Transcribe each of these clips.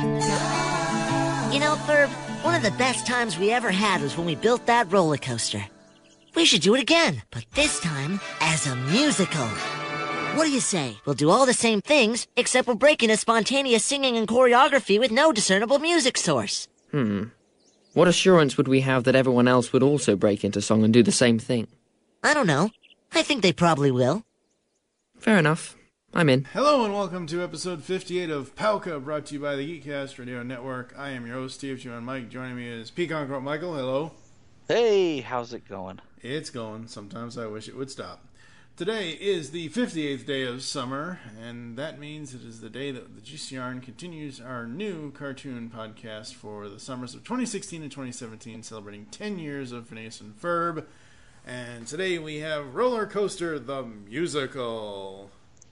You know, Ferb, one of the best times we ever had was when we built that roller coaster. We should do it again, but this time as a musical. What do you say? We'll do all the same things, except we're breaking a spontaneous singing and choreography with no discernible music source. What assurance would we have that everyone else would also break into song and do the same thing? I don't know. I think they probably will. Fair enough. I'm in. Hello and welcome to episode 58 of Pauka, brought to you by the Geekcast Radio Network. I am your host, Steve Jim Mike. Joining me is Pecan Crow Michael. Hello. Hey, how's it going? It's going. Sometimes I wish it would stop. Today is the 58th day of summer, and that means it is the day that the GCRN continues our new cartoon podcast for the summers of 2016 and 2017, celebrating 10 years of Phineas and Ferb. And today we have Roller Coaster the Musical.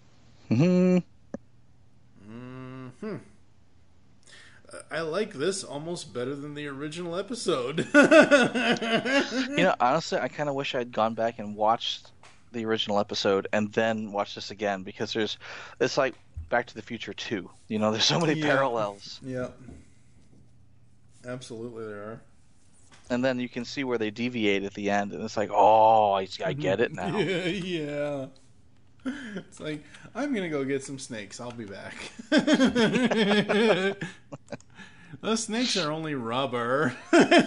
I like this almost better than the original episode. Honestly, I kind of wish I'd gone back and watched the original episode and then watched this again, because it's like Back to the Future 2. There's so many parallels. Yeah. Absolutely there are. And then you can see where they deviate at the end, and it's like, oh, I get it now. Yeah. It's like, I'm going to go get some snakes. I'll be back. The snakes are only rubber.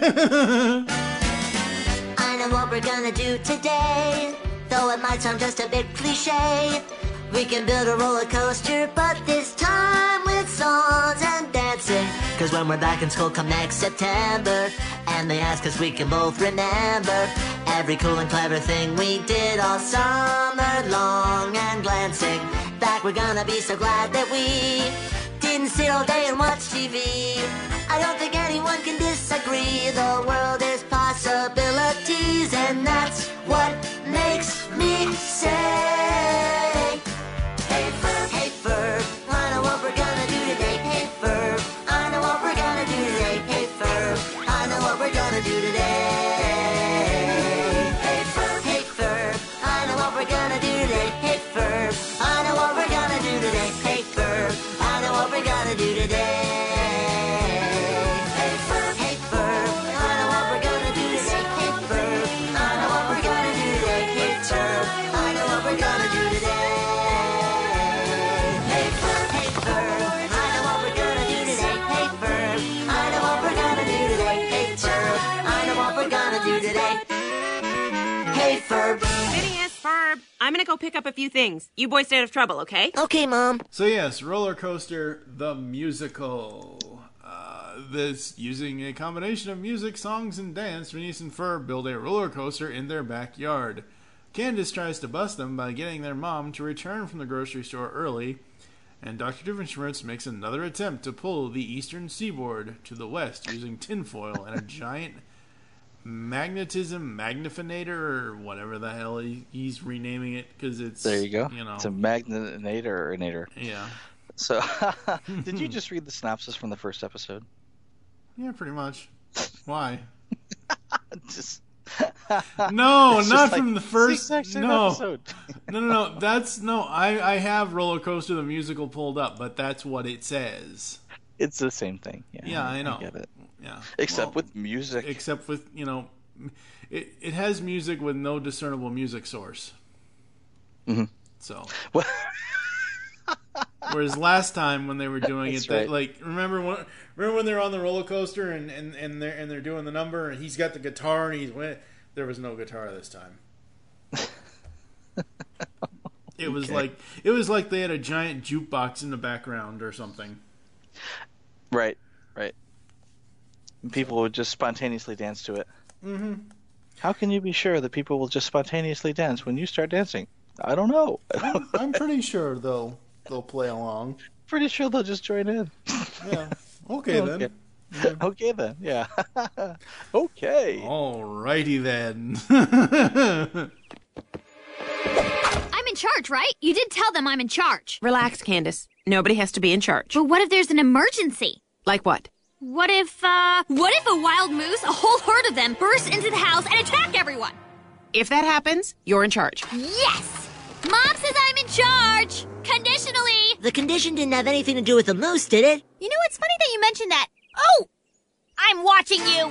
I know what we're gonna do today, though it might sound just a bit cliche. We can build a roller coaster, but this time with songs and dancing. Cause when we're back in school come next September, and they ask us, we can both remember every cool and clever thing we did all summer long. And glancing back, we're gonna be so glad that we didn't sit all day and watch TV. I don't think anyone can disagree. The world is possibilities, and that's what makes me say, hey Ferb, hey Ferb, I know what we're gonna do today. Hey Ferb, I know what we're gonna do today. Hey Ferb, I know what we're gonna do today. Hey Ferb, hey Ferb, I know what we're gonna do today. Hey Ferb, I know what we're gonna do today. Hey Ferb, I know what we're gonna do today. Phineas, Ferb, I'm gonna go pick up a few things. You boys stay out of trouble, okay? Okay, Mom. So yes, Roller Coaster the Musical. This, using a combination of music, songs, and dance, Phineas and Ferb build a roller coaster in their backyard. Candace tries to bust them by getting their mom to return from the grocery store early, and Dr. Doofenshmirtz makes another attempt to pull the eastern seaboard to the west using tinfoil and a giant magnifinator, or whatever the hell he's renaming it, because it's... There you go. It's a magninator. Yeah. So, did you just read the synopsis from the first episode? Yeah, pretty much. Why? No, not from the first. No. Episode. No. I have Roller Coaster the Musical pulled up, but that's what it says. It's the same thing. Yeah, I know. I get it. Yeah. Except with music. Except with, it has music with no discernible music source. Mm-hmm. So. Well, whereas last time when they were doing it, right. remember when they're on the roller coaster and they're doing the number, and he's got the guitar and there was no guitar this time. It was like they had a giant jukebox in the background or something. Right. People would just spontaneously dance to it. Mm-hmm. How can you be sure that people will just spontaneously dance when you start dancing? I don't know. I'm pretty sure they'll play along. Pretty sure they'll just join in. Yeah. Okay then. Yeah. Okay then. Yeah. Okay. Alrighty then. I'm in charge, right? You did tell them I'm in charge. Relax, Candace. Nobody has to be in charge. But what if there's an emergency? Like what? What if a wild moose, a whole herd of them, burst into the house and attack everyone? If that happens, you're in charge. Yes! Mom says I'm in charge! conditionally. The condition didn't have anything to do with the moose, did it? You know, it's funny that you mentioned that. Oh! I'm watching you.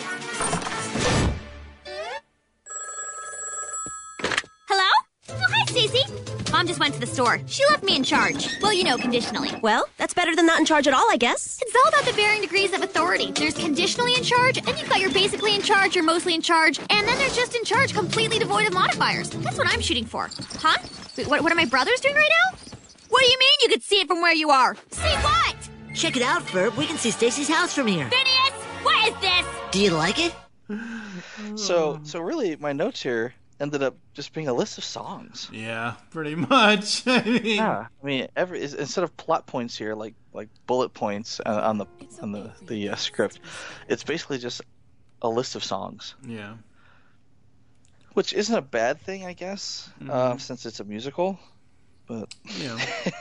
Hello? Oh, hi, Stacey. Mom just went to the store. She left me in charge. Well, you know, conditionally. Well, that's better than not in charge at all, I guess. It's all about the varying degrees of authority. There's conditionally in charge, and you've got your basically in charge, you're mostly in charge, and then there's just in charge, completely devoid of modifiers. That's what I'm shooting for. Huh? Wait, what are my brothers doing right now? What do you mean you could see it from where you are? See what? Check it out, Ferb. We can see Stacy's house from here. Phineas, what is this? Do you like it? So really, my notes here ended up just being a list of songs. Yeah, pretty much. I mean, instead of plot points here, like bullet points on the script, it's basically just a list of songs. Yeah. Which isn't a bad thing, I guess, since it's a musical. But Yeah.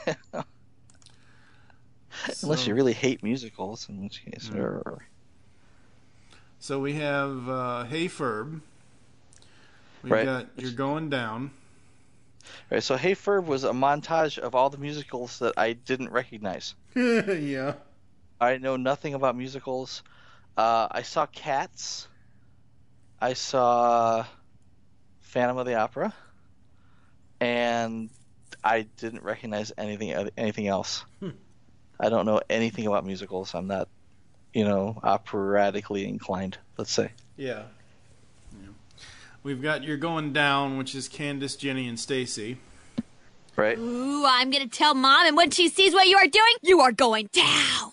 unless you really hate musicals, in which case. So we have Hey Ferb. We've Right. got You're Going Down. Right. So Hey Ferb was a montage of all the musicals that I didn't recognize. Yeah. I know nothing about musicals. I saw Cats. I saw Phantom of the Opera, and I didn't recognize anything else. I don't know anything about musicals. I'm not, operatically inclined, let's say. Yeah. We've got You're Going Down, which is Candace, Jenny, and Stacy. Right? Ooh, I'm gonna tell Mom, and when she sees what you are doing, you are going down.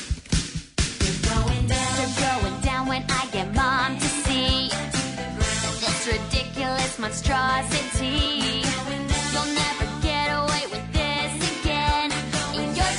You're going down when I get Mom to see this ridiculous monstrosity. You'll never get away with this again. In your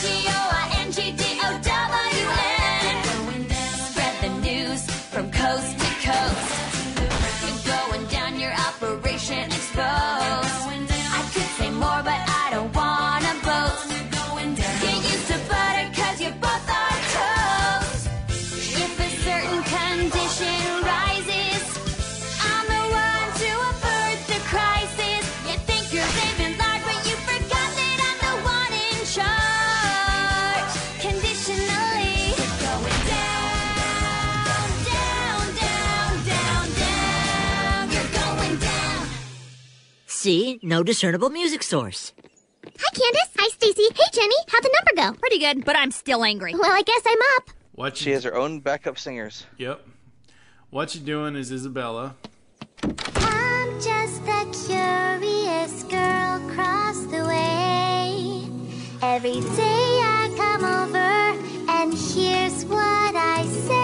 GOINGDOWN. Spread the news from coast to coast. You're going down, your operation exposed. I could say more, but I don't wanna boast. Get used to butter, 'cause you both are toast. If a certain condition rises, I'm the one to avert the crisis. You think you're living large, but you forgot that I'm the one in charge. Conditionally, you're going down, down, down, down, down. You're going down. See? No discernible music source. Hi, Candace. Hi, Stacy. Hey, Jenny. How'd the number go? Pretty good, but I'm still angry. Well, I guess I'm up. What She has her own backup singers. Yep. What You Doing is Isabella. I'm just the curious girl across the way. Every day I come over, and here's what I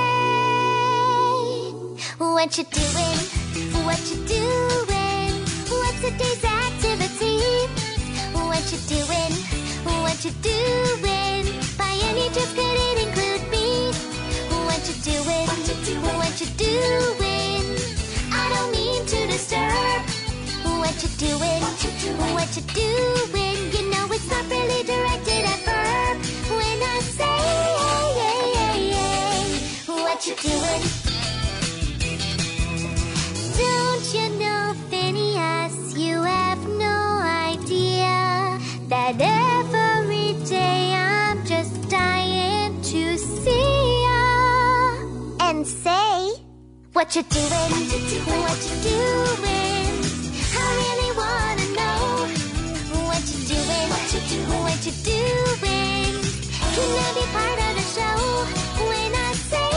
say. What you doing? What you doing? What's today's activity? What you doing? What you doing? By any chance could it include me? What you doing? What you doing? I don't mean to disturb. What you doing? What you doing? You know it's not really directed at verb. When I say what you doing? Don't you know, Phineas, you have no idea that every day I'm just dying to see ya and say what you doing, what you doing. I really wanna know what you doing, what you doing. Can I be part of the show when I say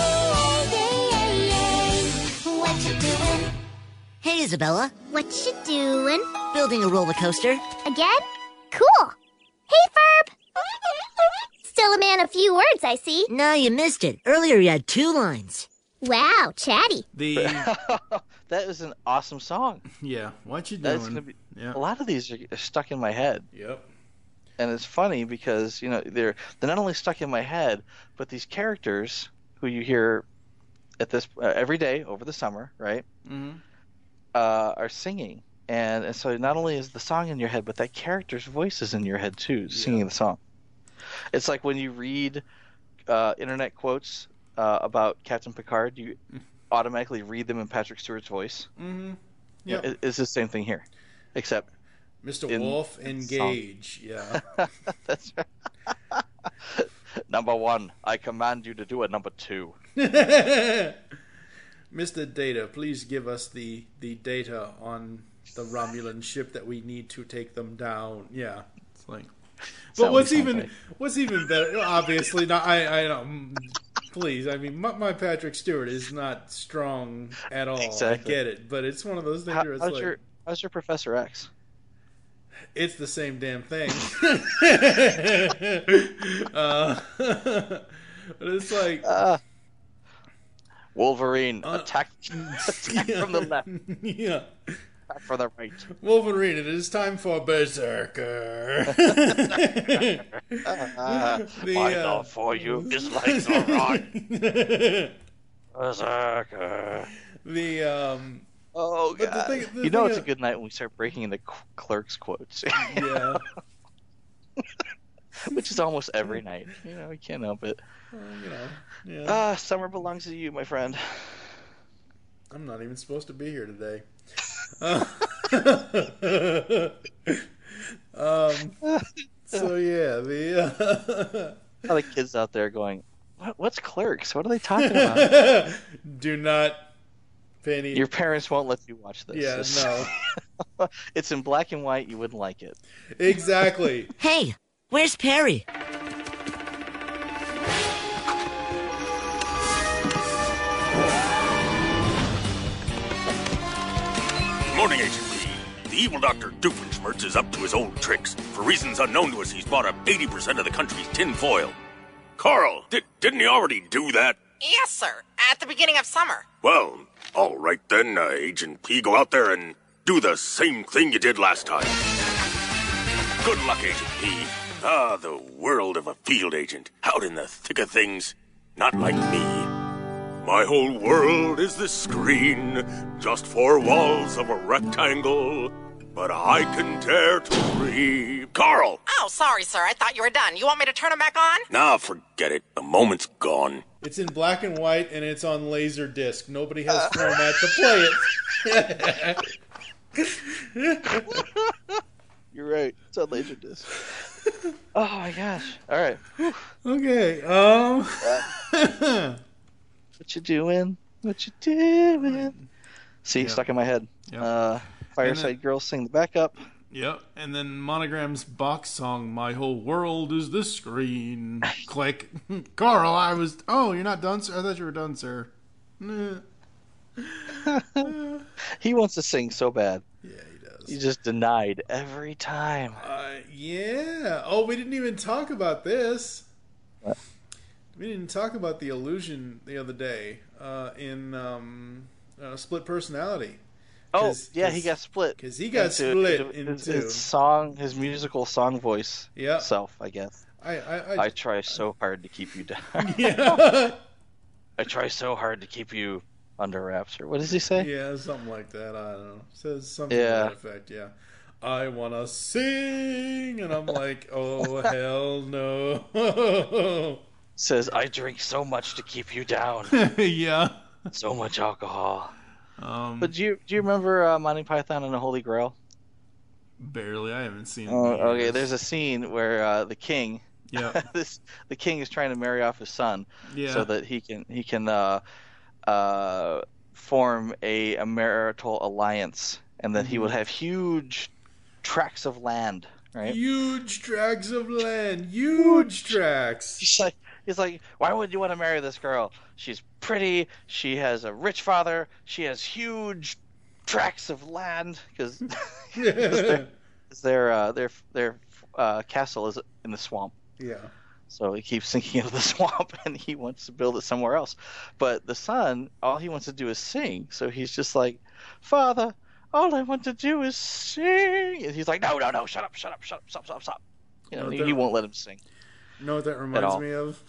what you doing? Hey, Isabella. What you doing? Building a roller coaster. Again? Cool. Hey, Ferb. Still a man of few words, I see. No, you missed it. Earlier you had 2 lines. Wow, chatty. That is an awesome song. Yeah. What You That's Doing? gonna be. Yeah. A lot of these are stuck in my head, Yep. and it's funny because they're not only stuck in my head, but these characters who you hear at this every day over the summer, right? Mm-hmm. Are singing, and so not only is the song in your head, but that character's voice is in your head too, singing the song. It's like when you read internet quotes about Captain Picard, you automatically read them in Patrick Stewart's voice. Mm-hmm. Yeah, Yep. it's the same thing here, except Mr. in Wolf, the engage. Yeah. That's right. Number 1, I command you to do it. Number 2. Mr. Data, please give us the data on the Romulan ship that we need to take them down. Yeah. It's like, but what's even better? Obviously, not. I don't. Please, I mean, my Patrick Stewart is not strong at all. Exactly. I get it, but it's one of those things where it's how's your Professor X? It's the same damn thing. But it's like Wolverine attack from the left, yeah. attack from the right. Wolverine, it is time for Berserker. My love for you is like the rock. Berserker. Oh god! It's a good night when we start breaking into Clerks quotes. Yeah. Which is almost every night. We can't help it. Yeah. Summer belongs to you, my friend. I'm not even supposed to be here today. So yeah, All the kids out there going, "What's Clerks? What are they talking about?" Do not pay any. Your parents won't let you watch this. Yeah, no. It's in black and white. You wouldn't like it. Exactly. Hey, where's Perry? Morning, Agent P. The evil Dr. Doofenshmirtz is up to his old tricks. For reasons unknown to us, he's bought up 80% of the country's tin foil. Carl, didn't he already do that? Yes, sir. At the beginning of summer. Well, all right then, Agent P. Go out there and do the same thing you did last time. Good luck, Agent P. The world of a field agent. Out in the thick of things. Not like me. My whole world is this screen, just 4 walls of a rectangle, but I can dare to breathe. Carl! Oh, sorry, sir. I thought you were done. You want me to turn it back on? Nah, forget it. The moment's gone. It's in black and white, and it's on laser disc. Nobody has format to play it. You're right. It's on Laserdisc. Oh my gosh! All right. Whew. Okay. What you doing? What you doing? See, Yeah. stuck in my head. Yep. Fireside Girls sing the backup. Yep. And then Monogram's box song, "My Whole World Is This Screen." Click. Carl, Oh, you're not done, sir? I thought you were done, sir. Nah. He wants to sing so bad. Yeah, he does. He's just denied every time. Yeah. Oh, we didn't even talk about this. What? We didn't talk about the illusion the other day in Split Personality. Oh, yeah, he got split. Because he got split into his musical song voice self, I guess. I try so hard to keep you down. Yeah. I try so hard to keep you under wraps. Or what does he say? Yeah, something like that. I don't know. Says something to that effect, yeah. I want to sing, and I'm like, oh, hell no. Says, I drink so much to keep you down. Yeah. So much alcohol. But do you remember Monty Python and the Holy Grail? Barely. I haven't seen it. Okay, there's a scene where the king, yeah, the king is trying to marry off his son, so that he can form a marital alliance, and then he would have huge tracts of land, right? Huge tracts of land. Huge tracts. He's like, why would you want to marry this girl? She's pretty. She has a rich father. She has huge tracts of land because their castle is in the swamp. Yeah. So he keeps sinking into the swamp, and he wants to build it somewhere else. But the son, all he wants to do is sing. So he's just like, Father, all I want to do is sing. And he's like, no, shut up, stop. He won't let him sing. You know what that reminds me of?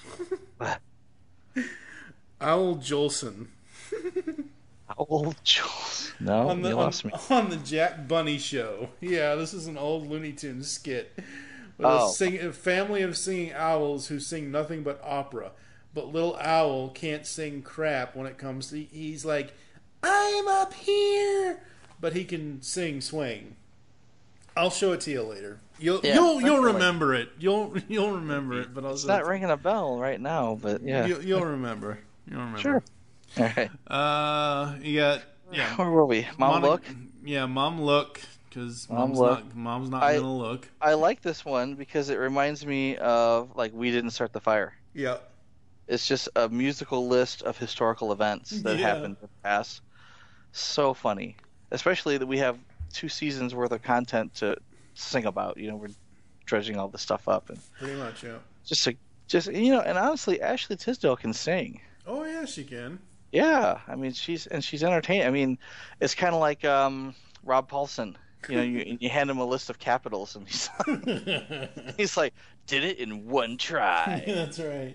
Owl Jolson. Owl Jolson? No, you lost me. On the Jack Bunny show. Yeah, this is an old Looney Tunes skit. With a family of singing owls who sing nothing but opera. But little owl can't sing crap when it comes to... He's like, I'm up here! But he can sing swing. I'll show it to you later. You'll remember it. You'll remember it. But it's not ringing a bell right now. But yeah, you'll remember. Sure. All right. You got Where were we? Mom Look. Yeah, Mom Look. Because mom's not gonna look. I like this one because it reminds me of like We Didn't Start the Fire. Yeah. It's just a musical list of historical events that happened in the past. So funny, especially that we have 2 seasons worth of content to sing about. We're dredging all this stuff up, and pretty much, yeah. Just and honestly, Ashley Tisdale can sing. Oh yeah, she can. Yeah, I mean she's entertaining. I mean, it's kind of like Rob Paulson. You hand him a list of capitals, and he's like, did it in one try. That's right.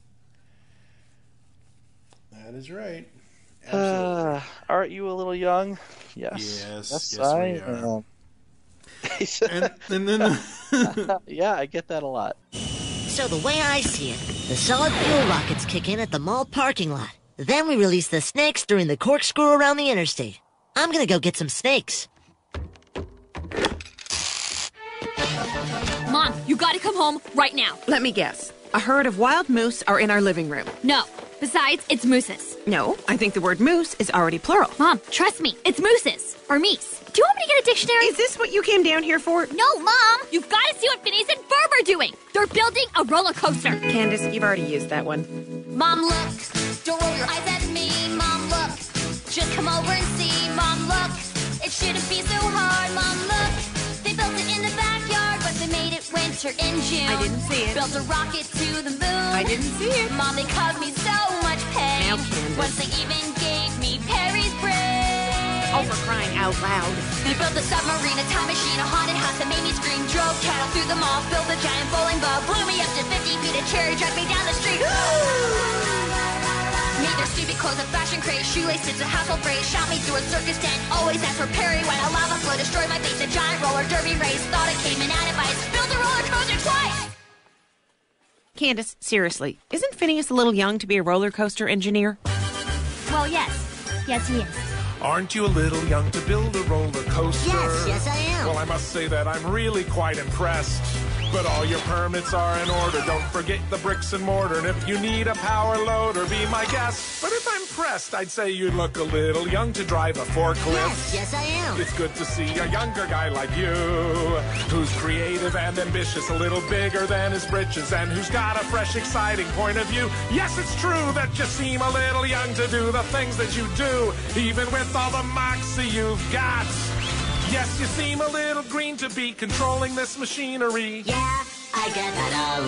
That is right. Absolutely. Aren't you a little young? Yes. Yes, we are. and then yeah, I get that a lot. So the way I see it, the solid fuel rockets kick in at the mall parking lot. Then we release the snakes during the corkscrew around the interstate. I'm gonna go get some snakes. Mom, you gotta come home right now. Let me guess. A herd of wild moose are in our living room. No. Besides, it's mooses. No, I think the word moose is already plural. Mom, trust me. It's mooses. Or meese. Do you want me to get a dictionary? Is this what you came down here for? No, Mom! You've got to see what Phineas and Ferb are doing! They're building a roller coaster! Candace, you've already used that one. Mom, look! Don't roll your eyes at me, Mom, look! Just come over and see, Mom, look! It shouldn't be so hard, Mom, look! They built it in the backyard, but they made it winter in June. I didn't see it. Built a rocket to the moon. I didn't see it. Mom, they caused me so much pain. Now, Candace. Once they even gave me Perry's brain. Oh, for crying out loud. They built a submarine, a time machine, a haunted house that made me scream. Drove cattle through the mall, built a giant bowling ball, blew me up to 50 feet, a cherry dragged me down the street. Made their stupid clothes a fashion craze, shoelaces a household phrase, shot me through a circus tent, always asked for Perry when a lava flow destroyed my face, a giant roller derby race, thought it came in out of ice, built a roller coaster twice! Candace, seriously, isn't Phineas a little young to be a roller coaster engineer? Well, yes. Yes, he is. Aren't you a little young to build a roller coaster? Yes, I am. Well, I must say that I'm really quite impressed. But all your permits are in order. Don't forget the bricks and mortar. And if you need a power loader, be my guest. But if I'm pressed, I'd say you look a little young to drive a forklift. Yes, I am. It's good to see a younger guy like you, who's creative and ambitious, a little bigger than his britches, and who's got a fresh, exciting point of view. Yes, it's true that you seem a little young to do the things that you do, even with all the moxie you've got. Yes, you seem a little green to be controlling this machinery. Yeah, I get that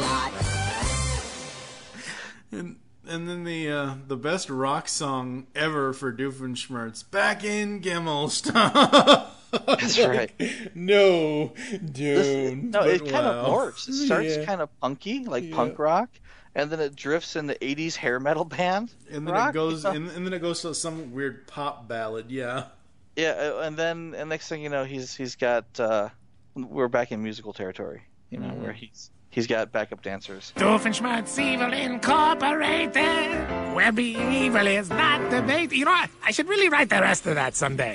a lot. And then the best rock song ever for Doofenshmirtz, Back in Gimelstown. That's right. No, dude. It kind of morphs. It starts kind of punky, like punk rock, and then it drifts into 80s hair metal band. And then it goes, and then it goes to some weird pop ballad. Yeah. Yeah, and then next thing you know, he's got we're back in musical territory. Where he's got backup dancers. Doofenshmirtz Evil Incorporated, where being evil is not debated. You know what? I should really write the rest of that someday.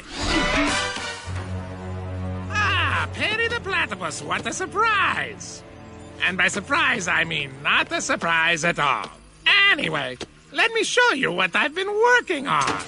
Perry the Platypus, what a surprise! And by surprise, I mean not a surprise at all. Anyway, let me show you what I've been working on.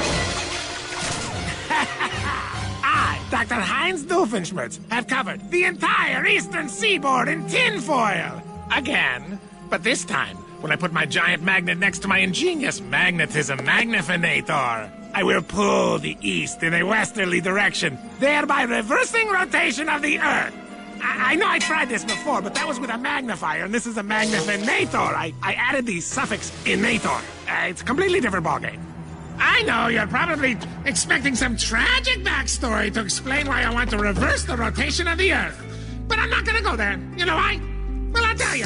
I, Dr. Heinz Doofenshmirtz, have covered the entire eastern seaboard in tinfoil. Again. But this time, when I put my giant magnet next to my ingenious magnetism magnifinator, I will pull the east in a westerly direction, thereby reversing rotation of the Earth. I know I tried this before, but that was with a magnifier, and this is a magnifinator. I added the suffix inator. It's a completely different ballgame. I know you're probably expecting some tragic backstory to explain why I want to reverse the rotation of the Earth. But I'm not gonna go there. You know why? Well, I'll tell you.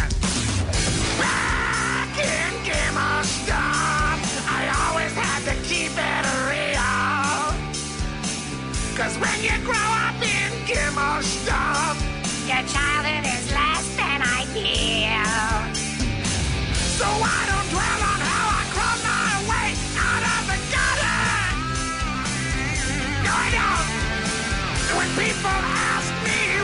Back in Gimelstown, I always had to keep it real. 'Cause when you grow up in Gimelstown, your childhood is less than ideal. So I don't dwell on how I crawled my way out of the gutter. No, I don't. When people ask me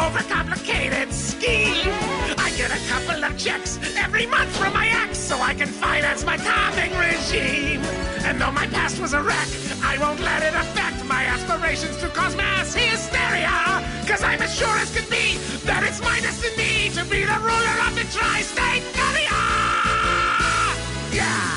overcomplicated scheme. I get a couple of checks every month from my ex so I can finance my topping regime. And though my past was a wreck, I won't let it affect my aspirations to cause mass hysteria. Cause I'm as sure as could be that it's my destiny to be the ruler of the tri-state area. Yeah.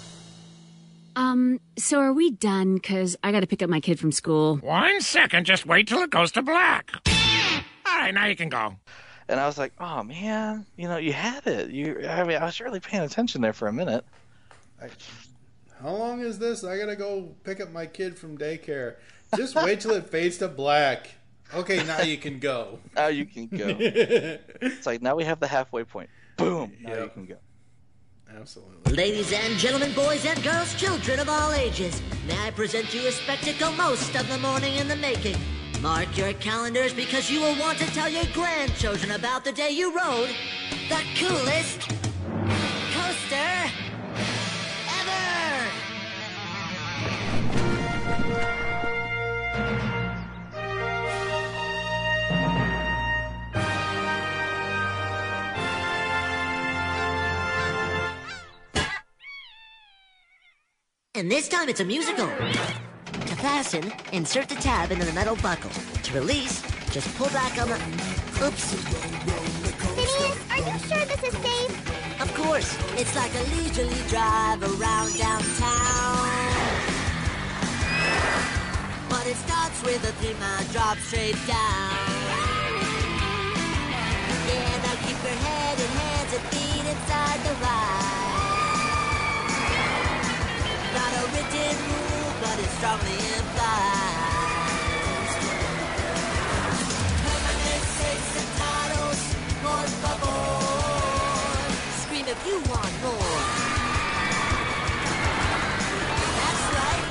So are we done? Cause I gotta pick up my kid from school. 1 second, just wait till it goes to black. All right, now you can go. And I was like, oh man, you know, you had it. I was really paying attention there for a minute. How long is this? I gotta go pick up my kid from daycare. Just wait till it fades to black. Okay, now you can go. Now you can go. It's like, now we have the halfway point. Boom. Now you can go. Absolutely. Ladies and gentlemen, boys and girls, children of all ages, may I present you a spectacle most of the morning in the making. Mark your calendars because you will want to tell your grandchildren about the day you rode the coolest coaster ever. And this time it's a musical. To fasten, insert the tab into the metal buckle. To release, just pull back on the... Oops. Phineas, are you sure this is safe? Of course. It's like a leisurely drive around downtown. But it starts with a 3-mile drop straight down. Yeah, now keep your head and hands and feet inside the ride. Not a written rule, but it's strongly implied. Permanent safe and titles, por favor. Scream if you want more. That's right.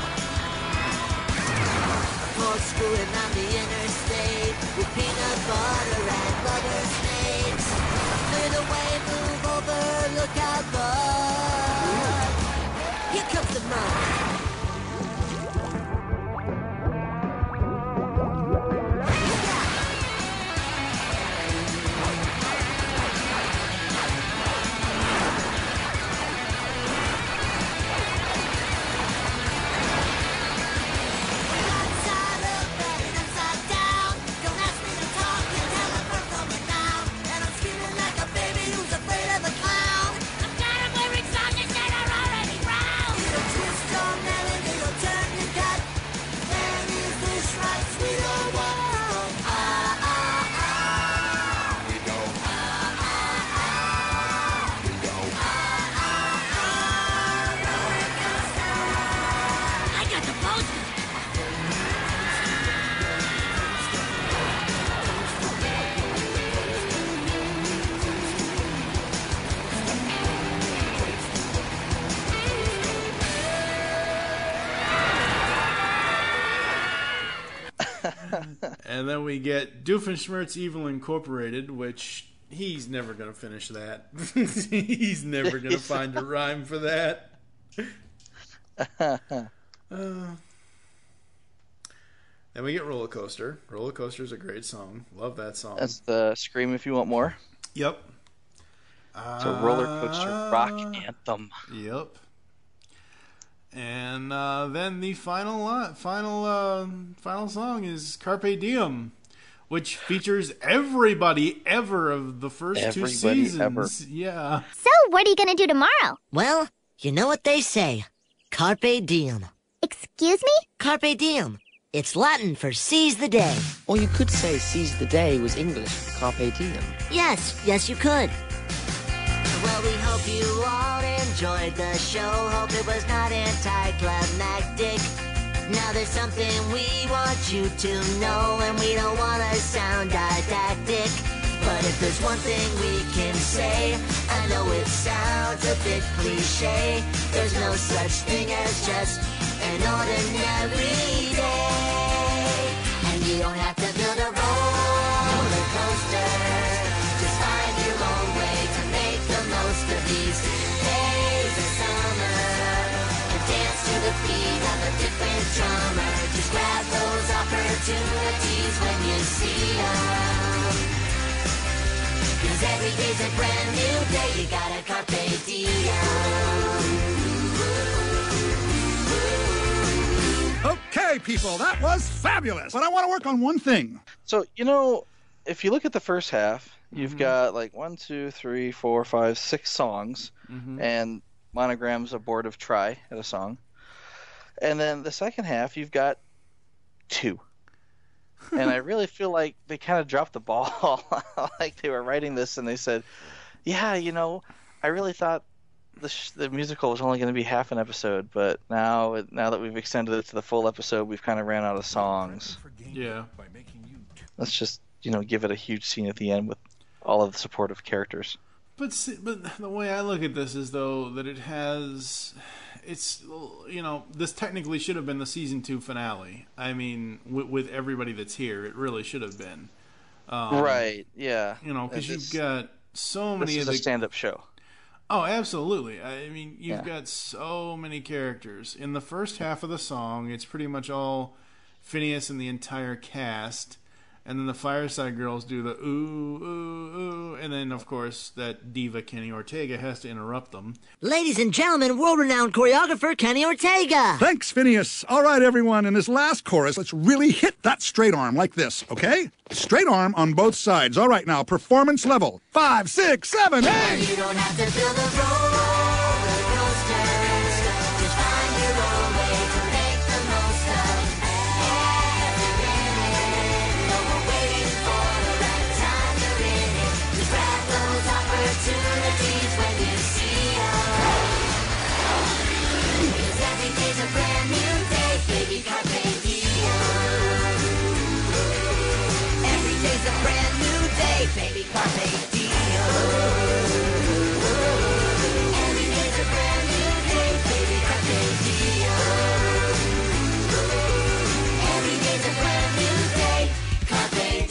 Corkscrewing on the interstate with peanut butter and rubber snakes. Clear the way, move over, look out, bud. Here comes the mud. And then we get Doofenshmirtz Evil Incorporated, which he's never going to finish that. He's never going to find a rhyme for that. Then we get Roller Coaster. Roller Coaster is a great song. Love that song. That's the Scream If You Want More. Yep. It's a roller coaster rock anthem. Yep. And then the final song is Carpe Diem, which features everybody ever of the first two seasons. Ever. Yeah. So, what are you gonna do tomorrow? Well, you know what they say. Carpe diem. Excuse me? Carpe diem. It's Latin for seize the day. Or you could say seize the day was English for carpe diem. Yes, you could. Well, we hope you all enjoyed the show. Hope it was not anticlimactic. Now there's something we want you to know, and we don't want to sound didactic. But if there's one thing we can say, I know it sounds a bit cliche. There's no such thing as just an ordinary day. And you don't have to build a roller coaster. Just find your own way to make the most of these days of summer. And dance to the beat of a different drummer. Just grab those opportunities when you see them. Every day's a brand new day. You gotta carpe diem. Okay, people, that was fabulous. But I want to work on one thing. So, if you look at the first half, you've got like 1, 2, 3, 4, 5, 6 songs, and Monogram's a board of try at a song. And then the second half, you've got 2. And I really feel like they kind of dropped the ball. Like they were writing this and they said, yeah, I really thought the musical was only going to be half an episode, but now that we've extended it to the full episode, we've kind of ran out of songs. Yeah. Let's just, give it a huge scene at the end with all of the supportive characters. But the way I look at this is, though, that this technically should have been the season 2 finale. I mean, with everybody that's here, it really should have been. Right, yeah. Because you've got so many of the... This is a stand-up show. Oh, absolutely. I mean, you've got so many characters. In the first half of the song, it's pretty much all Phineas and the entire cast. And then the Fireside Girls do the ooh, ooh, ooh. And then, of course, that diva Kenny Ortega has to interrupt them. Ladies and gentlemen, world-renowned choreographer Kenny Ortega. Thanks, Phineas. All right, everyone, in this last chorus, let's really hit that straight arm like this, okay? Straight arm on both sides. All right, now, performance level. 5, 6, 7, 8. You don't have to build a roller coaster. Just find your own way to make the most of every minute. No more waiting for the right time you're in it. Just grab those opportunities when you see them. Because every day's a brand new day, baby, carpe diem. Every day's a brand new day, baby, carpe diem. Every day's a brand new day, baby, carpe diem. Every day's a brand new day, carpe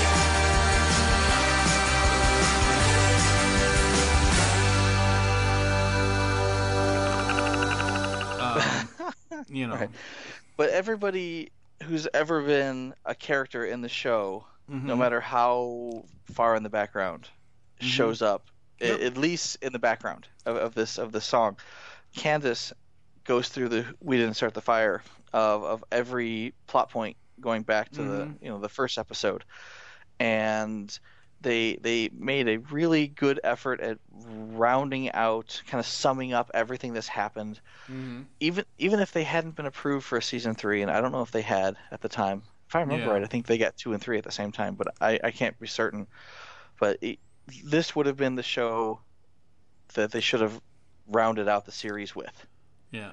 diem. Right. But everybody who's ever been a character in the show, no matter how far in the background, shows up, at least in the background of this song. Candace goes through the "We Didn't Start the Fire" of every plot point going back to the first episode, and they made a really good effort at rounding out, kind of summing up everything that's happened. Even if they hadn't been approved for a season 3, and I don't know if they had at the time. If I remember right, I think they got 2 and 3 at the same time, but I can't be certain. But this would have been the show that they should have rounded out the series with. Yeah.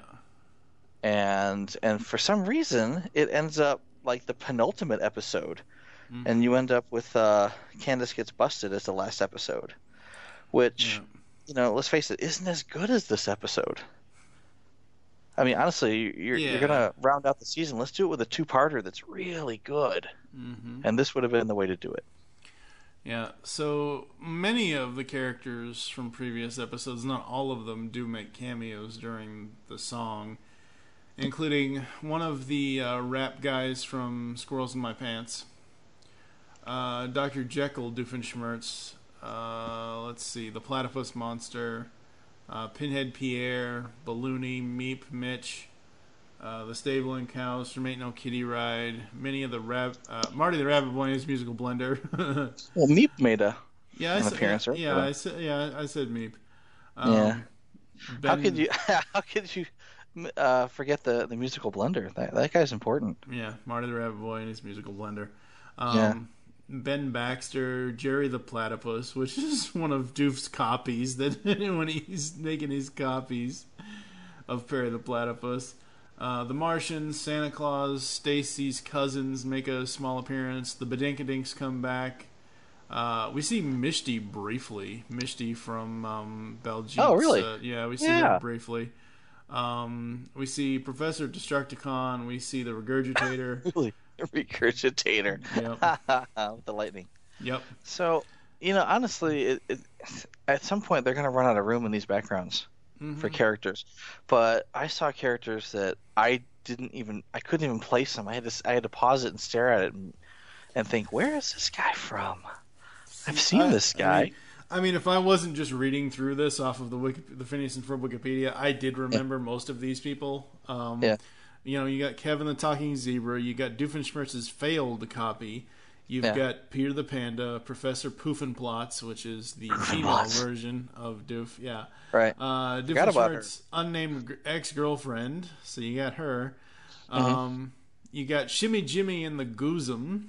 And for some reason, it ends up like the penultimate episode, and you end up with Candace Gets Busted as the last episode, which, let's face it, isn't as good as this episode. I mean, honestly, you're gonna round out the season. Let's do it with a 2-parter that's really good, and this would have been the way to do it. Yeah. So many of the characters from previous episodes, not all of them, do make cameos during the song, including one of the rap guys from Squirrels in My Pants, Dr. Jekyll Doofenshmirtz. Let's see, the Platypus Monster. Pinhead Pierre, Balloony, Meep, Mitch, the Stabling Cows from Ain't No Kitty Ride, many of the Marty the Rabbit Boy and his musical blender. Well, Meep made an appearance, right? Yeah, I said Meep. How could you forget the musical blender? That guy's important. Yeah, Marty the Rabbit Boy and his musical blender. Ben Baxter, Jerry the Platypus, which is one of Doof's copies that when he's making his copies of Perry the Platypus. The Martians, Santa Claus, Stacy's cousins make a small appearance. The Badinkadinks come back. We see Mishti briefly. Mishti from Belgique. Oh, really? We see her briefly. We see Professor Destructicon. We see the Regurgitator. Really? Regurgitator. Yep. With the lightning. Yep. So, honestly, at some point they're going to run out of room in these backgrounds for characters. But I saw characters that I couldn't even place them. I had to pause it and stare at it and think, where is this guy from? I've seen this guy. I mean, if I wasn't just reading through this off of the Phineas and Ferb Wikipedia, I did remember most of these people. You know, you got Kevin the Talking Zebra, you got Doofenshmirtz's failed copy, you've got Peter the Panda, Professor Poofenplatz, which is the female version of Doof. Yeah, right. Doofenshmirtz's unnamed ex-girlfriend, so you got her. You got Shimmy Jimmy and the Goozum.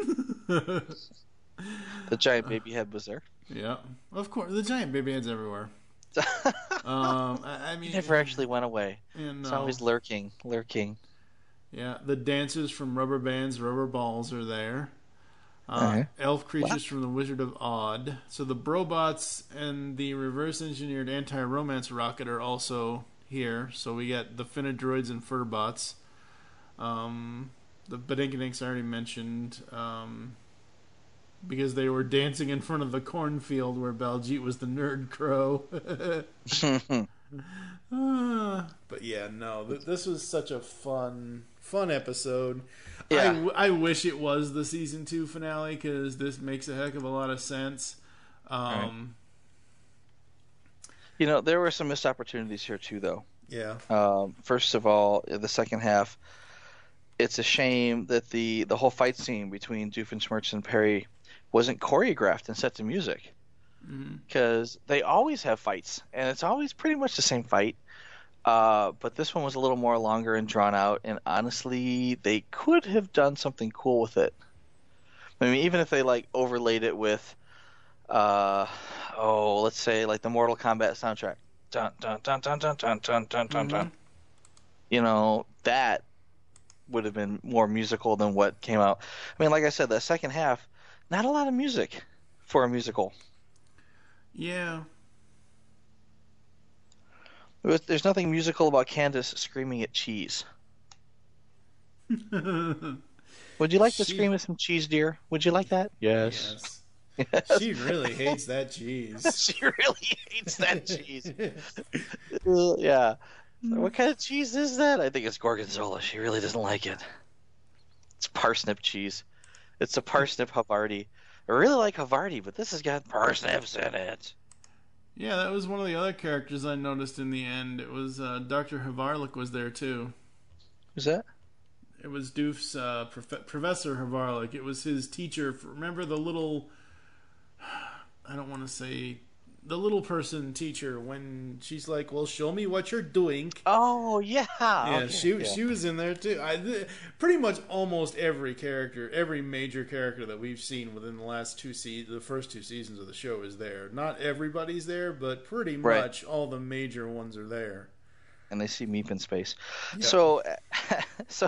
The giant baby head was there. Yeah, of course. The giant baby head's everywhere. I mean, he never actually went away. It's always lurking. Yeah, the dancers from Rubber Bands, Rubber Balls are there. Elf creatures from the Wizard of Oz. So the Brobots and the reverse-engineered anti-romance rocket are also here. So we got the Finadroids and Furbots. The Badinkinks I already mentioned. Because they were dancing in front of the cornfield where Baljeet was the nerd crow. But yeah, no, this was such a fun episode. Yeah. I wish it was the season 2 finale because this makes a heck of a lot of sense. Right. You know, there were some missed opportunities here too, though. Yeah. First of all, in the second half, it's a shame that the whole fight scene between Doofenshmirtz and Perry wasn't choreographed and set to music, because they always have fights and it's always pretty much the same fight, but this one was a little more longer and drawn out, and honestly they could have done something cool with it. I mean, even if they like overlaid it with let's say like the Mortal Kombat soundtrack, dun dun dun dun dun dun dun dun dun dun, you know, that would have been more musical than what came out. I mean, like I said, the second half, not a lot of music for a musical. Yeah. There's nothing musical about Candace screaming at cheese. Would you like to scream at some cheese, dear? Would you like that? Yes. She really hates that cheese. She really hates that cheese. Yeah. So what kind of cheese is that? I think it's Gorgonzola. She really doesn't like it. It's parsnip cheese. It's a parsnip Havarti. I really like Havarti, but this has got parsnips in it. Yeah, that was one of the other characters I noticed in the end. It was Dr. Havarlik was there too. Who's that? It was Doof's Professor Havarlik. It was his teacher. Remember the little... I don't want to say... The little person teacher, when she's like, well, show me what you're doing. Oh, yeah. Yeah, Okay. she was in there, too. Pretty much almost every character, every major character that we've seen within the last the first 2 seasons of the show is there. Not everybody's there, but pretty much all the major ones are there. And they see Meep in space. Yep. So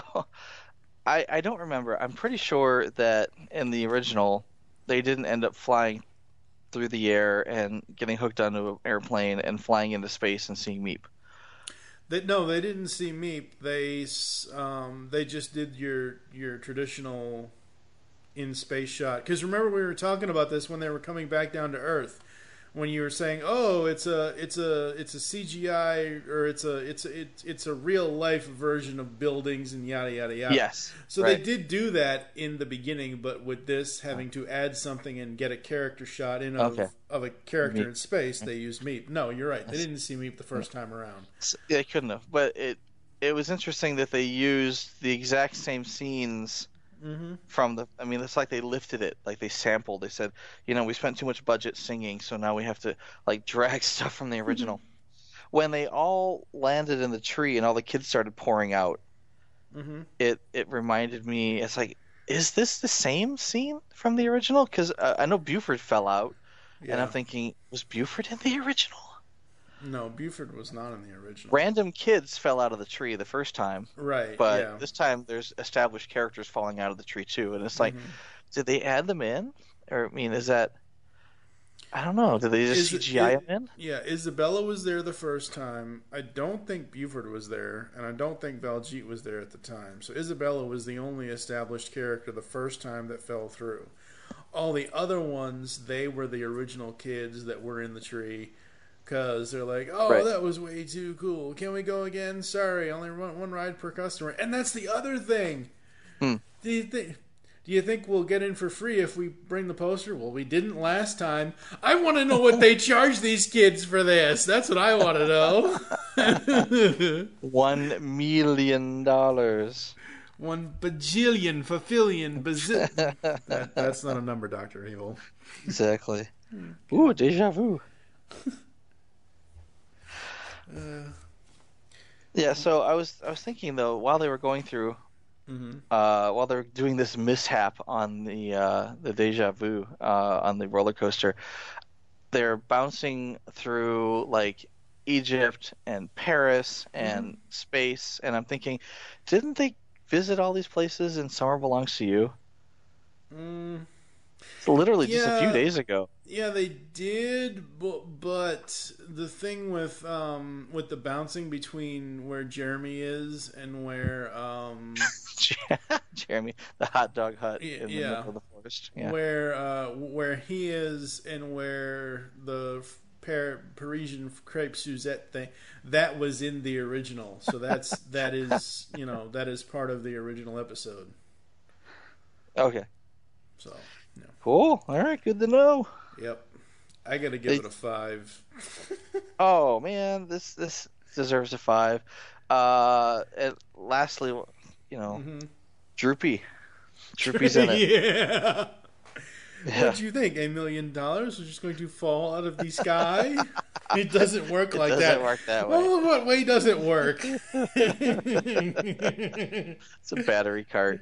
I don't remember. I'm pretty sure that in the original, they didn't end up flying through the air and getting hooked onto an airplane and flying into space and seeing Meep. No, they didn't see Meep. They just did your traditional in space shot. Because remember we were talking about this when they were coming back down to Earth. When you were saying, "Oh, it's a CGI or it's a real life version of buildings and yada yada yada." Yes. So they did do that in the beginning, but with this having to add something and get a character shot in of a character Meep. in space, they used Meep. No, you're right. They didn't see Meep the first time around. They couldn't have, but it was interesting that they used the exact same scenes. From the, I mean, it's like they lifted it, like they sampled. They said, you know, we spent too much budget singing, so now we have to like drag stuff from the original. When they all landed in the tree and all the kids started pouring out, it reminded me. It's like, is this the same scene from the original? Because I know Buford fell out, and I'm thinking, was Buford in the original? No, Buford was not in the original. Random kids fell out of the tree the first time. Right, But this time there's established characters falling out of the tree too. And it's like, did they add them in? Or, I mean, is that... I don't know. Did they just CGI them in? Yeah, Isabella was there the first time. I don't think Buford was there. And I don't think Baljeet was there at the time. So Isabella was the only established character the first time that fell through. All the other ones, they were the original kids that were in the tree. Because they're like, that was way too cool. Can we go again? Sorry, only one ride per customer. And that's the other thing. Do Do you think we'll get in for free if we bring the poster? Well, we didn't last time. I want to know what they charge these kids for this. That's what I want to know. $1 million. 1 bajillion, fulfillion, that's not a number, Dr. Evil. Exactly. Ooh, deja vu. Yeah, so I was thinking though, while they were going through, while they were doing this mishap on the deja vu on the roller coaster, they're bouncing through like Egypt and Paris and space, and I'm thinking, didn't they visit all these places in Summer Belongs to You? It's literally just a few days ago. Yeah, they did, but the thing with the bouncing between where Jeremy is and where Jeremy, the hot dog hut in the middle of the forest, where he is and where the Parisian crepe Suzette thing, that was in the original. So that is part of the original episode. Okay. So. Yeah. Cool. All right. Good to know. Yep. I gotta give it a 5. Oh man, this deserves a 5. And lastly, Droopy. Droopy's in it. Yeah. What do you think? $1 million was just going to fall out of the sky? It doesn't work like that. It doesn't work that way. Well, what way does it work? It's a battery cart.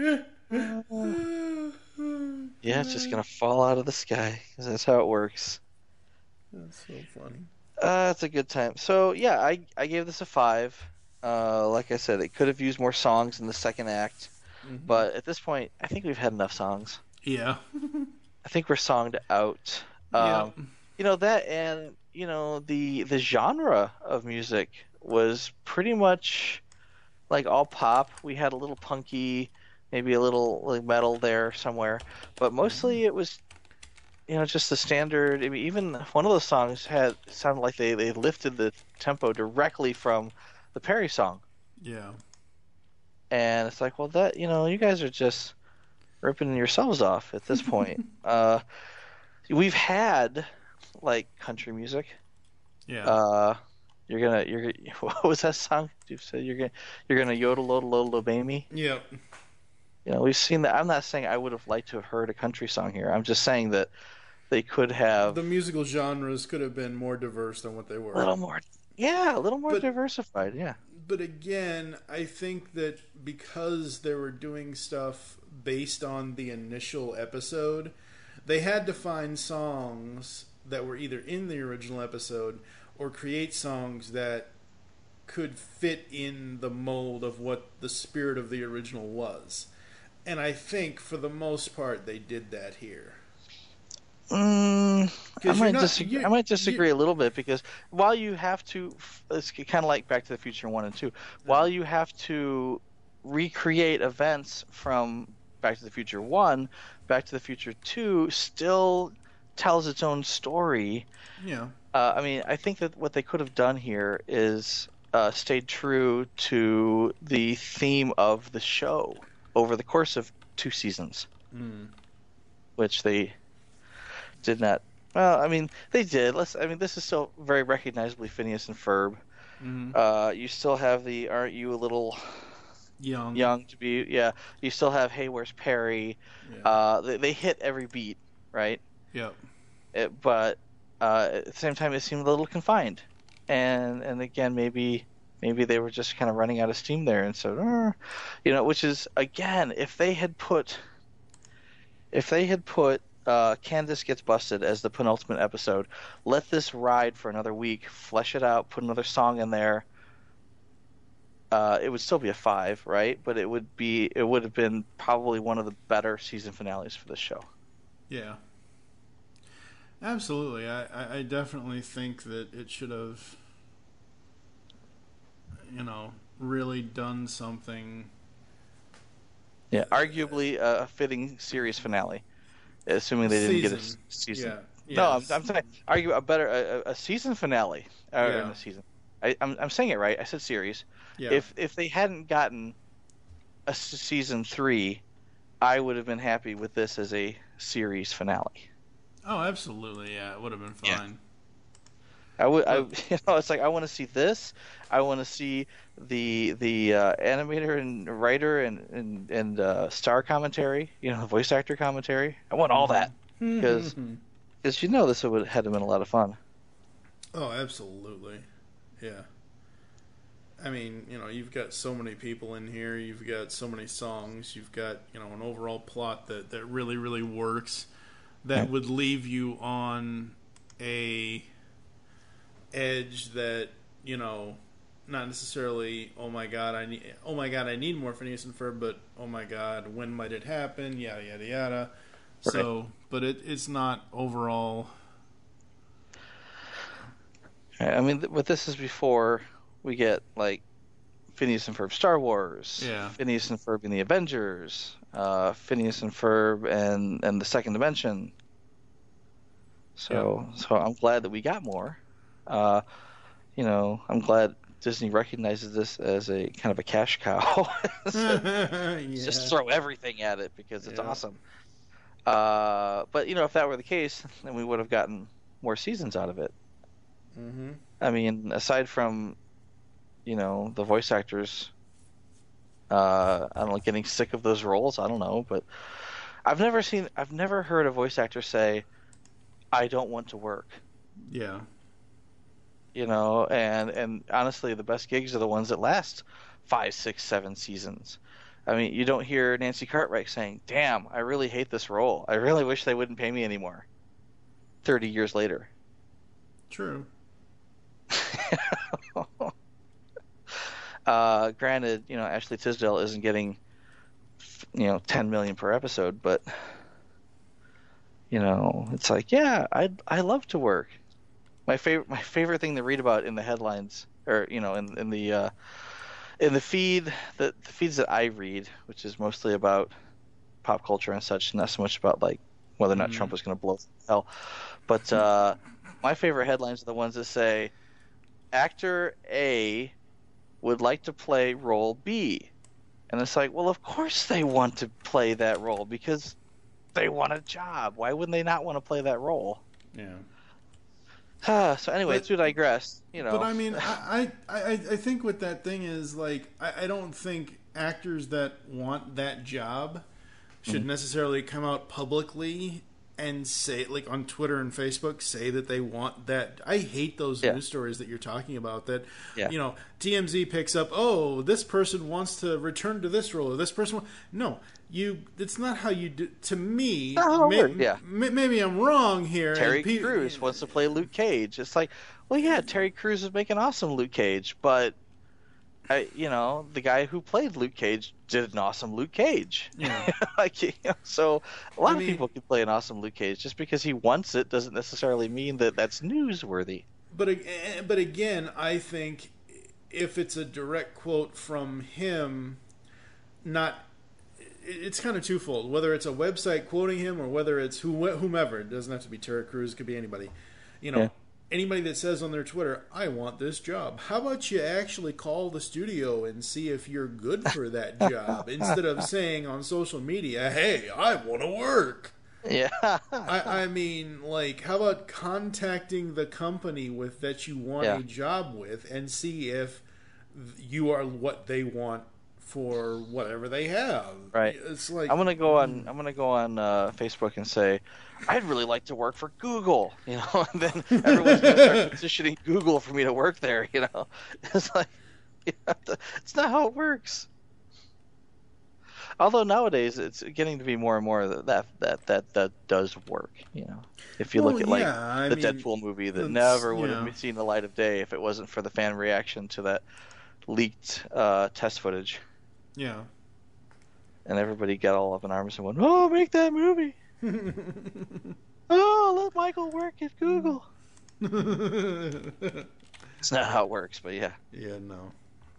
Yeah, it's just gonna fall out of the sky because that's how it works. That's so funny. It's a good time. So yeah, I gave this a 5. Like I said, it could have used more songs in the second act, but at this point, I think we've had enough songs. Yeah. I think we're songed out. Yeah. That, and the genre of music was pretty much like all pop. We had a little punky, maybe a little like metal there somewhere, but mostly it was just the standard. I mean, even one of those songs sounded like they lifted the tempo directly from the Perry song. Yeah. And it's like, well, that you guys are just ripping yourselves off at this point. We've had like country music. Yeah. You're gonna what was that song you said? You're gonna yodel obey me. Yep. We've seen that. I'm not saying I would have liked to have heard a country song here. I'm just saying that they could have, the musical genres could have been more diverse than what they were. A little more diversified. Yeah. But again, I think that because they were doing stuff based on the initial episode, they had to find songs that were either in the original episode or create songs that could fit in the mold of what the spirit of the original was. And I think, for the most part, they did that here. I might disagree a little bit, because while you have to, it's kind of like Back to the Future 1 and 2, while you have to recreate events from Back to the Future 1, Back to the Future 2 still tells its own story. Yeah. I think that what they could have done here is stayed true to the theme of the show over the course of 2 seasons, which they did not. Well, they did. This is still very recognizably Phineas and Ferb. You still have the "Aren't you a little young to be?" Yeah. You still have "Hey, where's Perry?" Yeah. They hit every beat, right? Yep. But at the same time, it seemed a little confined, and again, maybe they were just kind of running out of steam there, and so which is, again, if they had put Candace Gets Busted as the penultimate episode, let this ride for another week, flesh it out, put another song in there, it would still be a 5, right? But it would have been probably one of the better season finales for this show. Yeah. Absolutely. I definitely think that it should have, really done something. Yeah, arguably a fitting series finale, assuming they didn't get a season. Yeah. No, I'm saying argue a better a season finale. In a season. I'm saying it right. I said series. Yeah. If they hadn't gotten a season 3, I would have been happy with this as a series finale. Oh, absolutely, yeah, it would have been fine. It's like I want to see this. I want to see the animator and writer and star commentary. Voice actor commentary. I want all that because this would have been a lot of fun. Oh, absolutely, yeah. I mean, you've got so many people in here. You've got so many songs. You've got an overall plot that really, really works. That would leave you on a edge that not necessarily oh my god I need more Phineas and Ferb, but oh my god, when might it happen, yada yada yada. Right. So but it's not overall. I mean, but this is before we get like Phineas and Ferb Star Wars, Phineas and Ferb in the Avengers, Phineas and Ferb and the Second Dimension. So I'm glad that we got more. I'm glad Disney recognizes this as a kind of a cash cow. Just throw everything at it because it's awesome. But if that were the case, then we would have gotten more seasons out of it. Mm-hmm. I mean, aside from the voice actors, I don't know, getting sick of those roles. I don't know, but I've never heard a voice actor say, "I don't want to work." Yeah. And honestly, the best gigs are the ones that last 5, 6, 7 seasons. I mean, you don't hear Nancy Cartwright saying, "Damn, I really hate this role. I really wish they wouldn't pay me anymore." 30 years later. True. Granted, Ashley Tisdale isn't getting, $10 million per episode, but it's like, yeah, I love to work. My favorite thing to read about in the headlines, or in the feed, the feeds that I read, which is mostly about pop culture and such, not so much about like whether or not Trump was going to blow hell. But my favorite headlines are the ones that say, "Actor A would like to play role B," and it's like, well, of course they want to play that role because they want a job. Why wouldn't they not want to play that role? Yeah. So anyway, to digress, But I mean, I think what that thing is like, I don't think actors that want that job should necessarily come out publicly and say, like on Twitter and Facebook, say that they want that. I hate those news stories that you're talking about that, TMZ picks up, oh, this person wants to return to this role, or this person no, it's not how you do. To me, maybe I'm wrong here. Terry Crews wants to play Luke Cage. It's like, well, yeah, Terry Crews would make an awesome Luke Cage, but the guy who played Luke Cage did an awesome Luke Cage. Yeah. So a lot of people can play an awesome Luke Cage. Just because he wants it doesn't necessarily mean that that's newsworthy. But again, I think if it's a direct quote from him, it's kind of twofold. Whether it's a website quoting him or whether it's whomever. It doesn't have to be Terry Crews. It could be anybody. Anybody that says on their Twitter, "I want this job." How about you actually call the studio and see if you're good for that job instead of saying on social media, "Hey, I want to work." Yeah. I mean, like, how about contacting the company that you want a job with and see if you are what they want for whatever they have. Right. It's like I'm gonna go on Facebook and say, "I'd really like to work for Google," and then everyone's gonna start petitioning Google for me to work there. It's like it's not how it works. Although nowadays it's getting to be more and more that does work. If you look at the Deadpool movie that never would have seen the light of day if it wasn't for the fan reaction to that leaked test footage. Yeah. And everybody got all up in arms and went, "Oh, make that movie!" "Oh, let Michael work at Google." It's not how it works, but yeah. Yeah, no.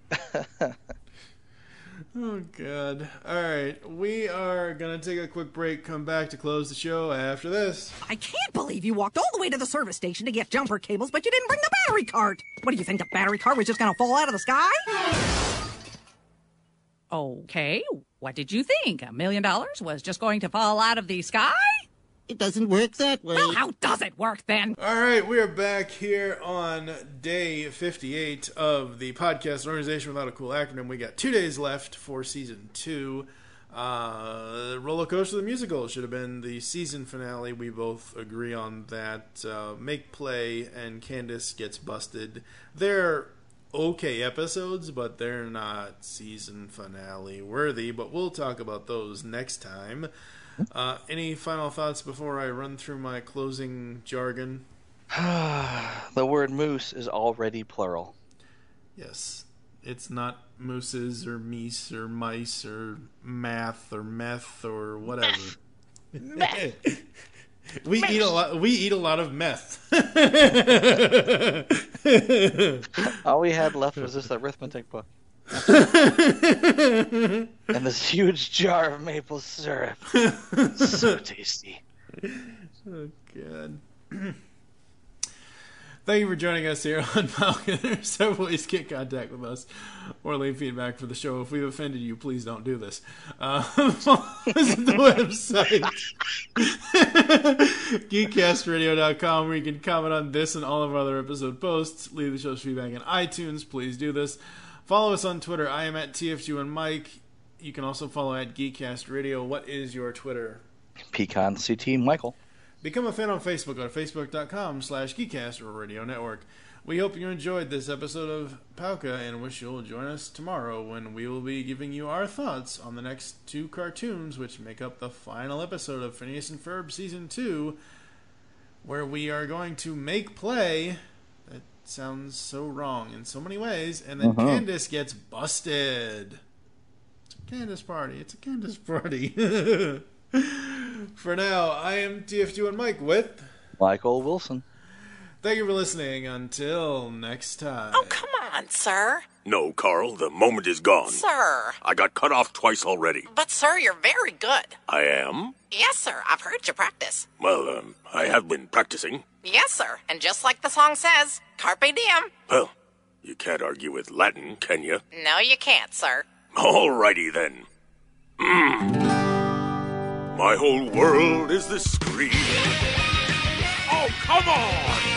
Oh, God. All right. We are going to take a quick break, come back to close the show after this. I can't believe you walked all the way to the service station to get jumper cables, but you didn't bring the battery cart. What do you think, the battery cart was just going to fall out of the sky? Okay, What did you think? $1 million was just going to fall out of the sky? It doesn't work that way. Well, how does it work then? All right, we are back here on day 58 of the podcast Organization Without a Cool Acronym. We got 2 days left for season 2. Roller Coaster the Musical should have been the season finale. We both agree on that. Make Play and Candace Gets Busted. They're okay episodes, but they're not season finale worthy. But we'll talk about those next time. Any final thoughts before I run through my closing jargon? The word moose is already plural. Yes. It's not mooses or meese or mice or math or meth or whatever. Meth. We eat a lot of meth. All we had left was this arithmetic book. And this huge jar of maple syrup. So tasty. Oh, God. Thank you for joining us here on Falcon. There are several ways to get in contact with us or leave feedback for the show. If we've offended you, please don't do this. Follow us at the website, geekcastradio.com, where you can comment on this and all of our other episode posts. Leave the show's feedback in iTunes. Please do this. Follow us on Twitter. I am at TFG and Mike. You can also follow at Geekcast Radio. What is your Twitter? Pecan CT Michael. Become a fan on Facebook. Go to facebook.com/Geekcast Radio Network. We hope you enjoyed this episode of Pauka and wish you'll join us tomorrow when we will be giving you our thoughts on the next 2 cartoons which make up the final episode of Phineas and Ferb Season 2, where we are going to make play. That sounds so wrong in so many ways. And then Candace gets busted. It's a Candace party. It's a Candace party. For now, I am TF2 and Mike with Michael Wilson. Thank you for listening. Until next time. Oh, come on, sir. No, Carl, the moment is gone. Sir. I got cut off twice already. But, sir, you're very good. I am? Yes, sir. I've heard you practice. Well, I have been practicing. Yes, sir. And just like the song says, carpe diem. Well, you can't argue with Latin, can you? No, you can't, sir. Alrighty then. My whole world is the screen. Oh, come on!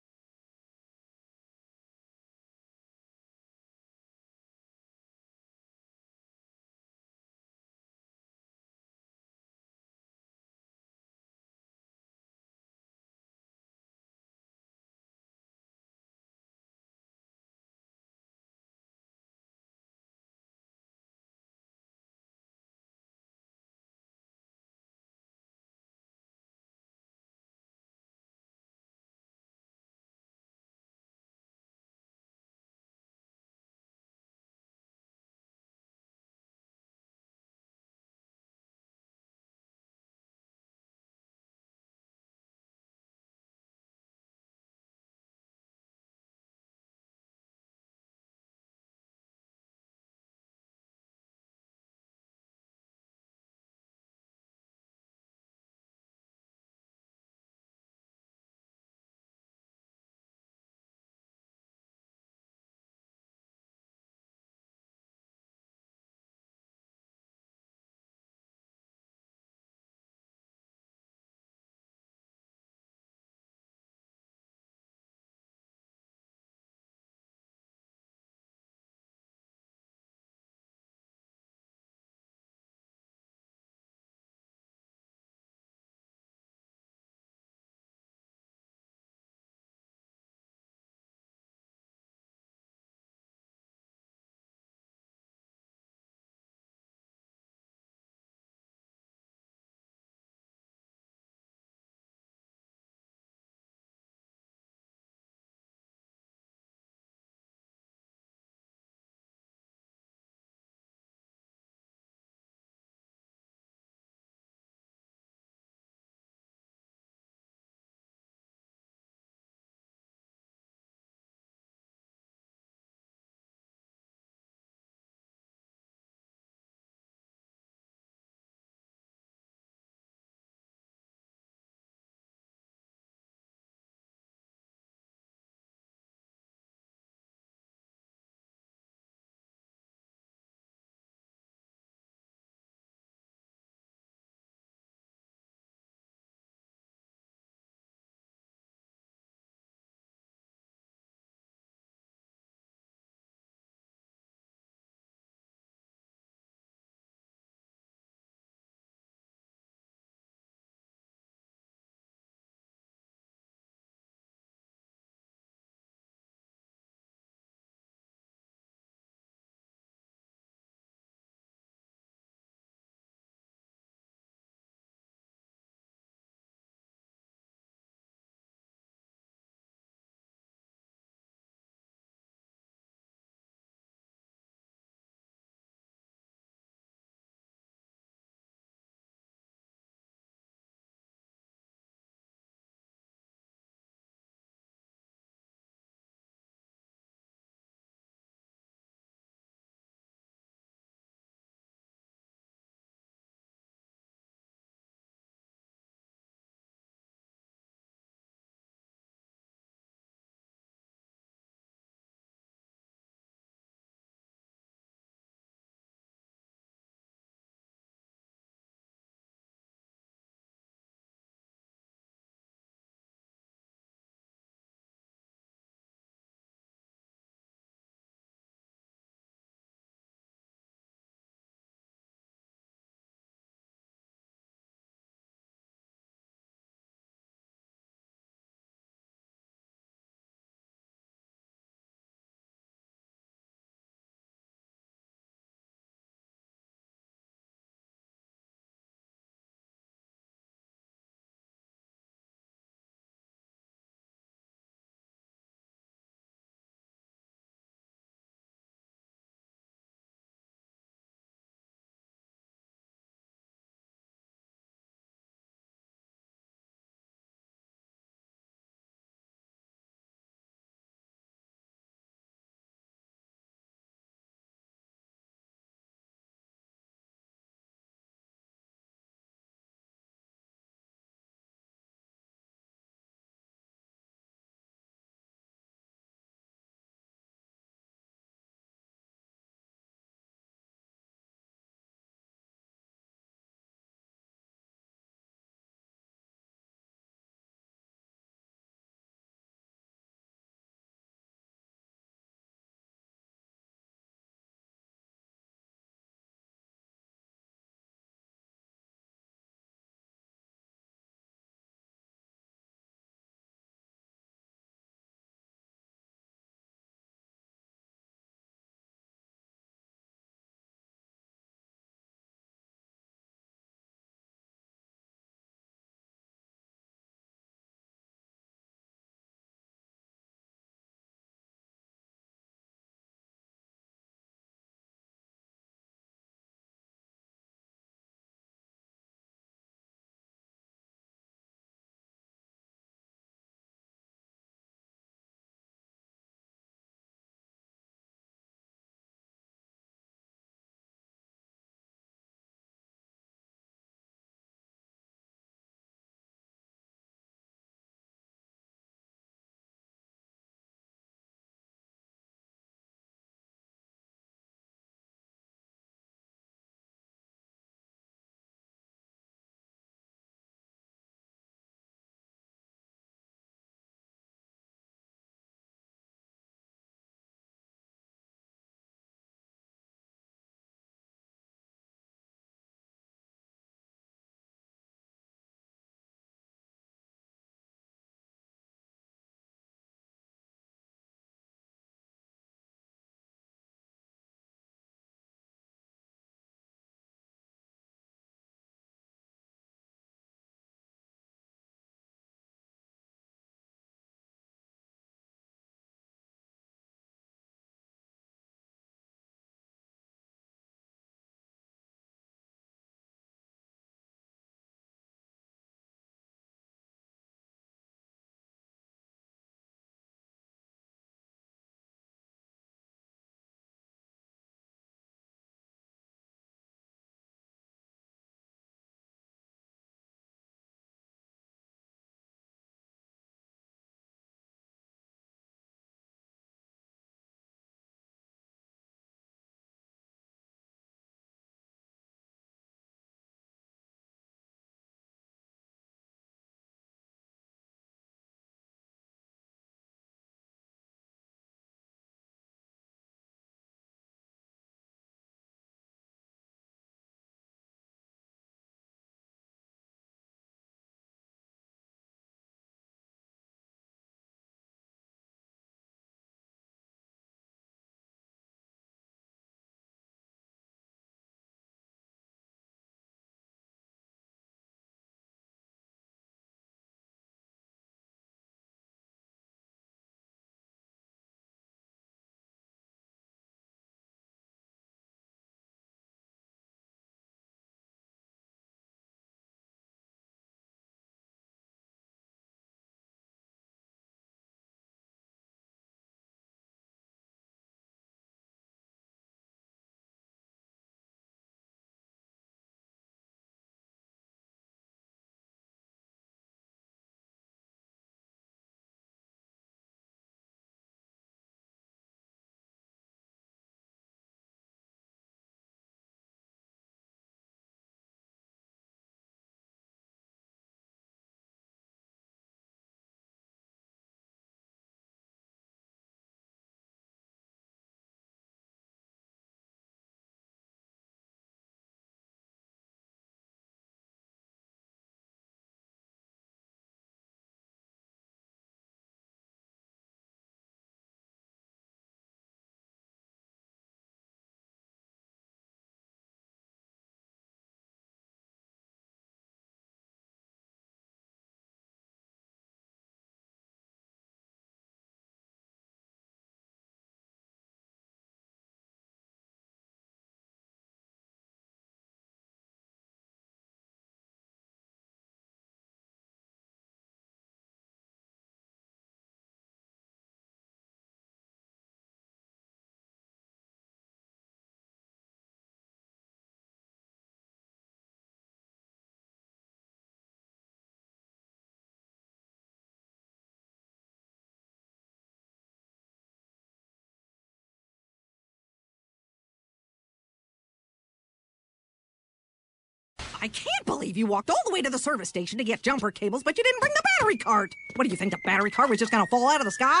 I can't believe you walked all the way to the service station to get jumper cables, but you didn't bring the battery cart. What do you think, the battery cart was just gonna fall out of the sky?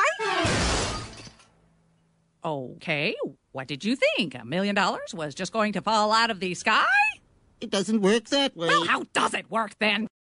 Okay, what did you think? $1 million was just going to fall out of the sky? It doesn't work that way. Well, how does it work then?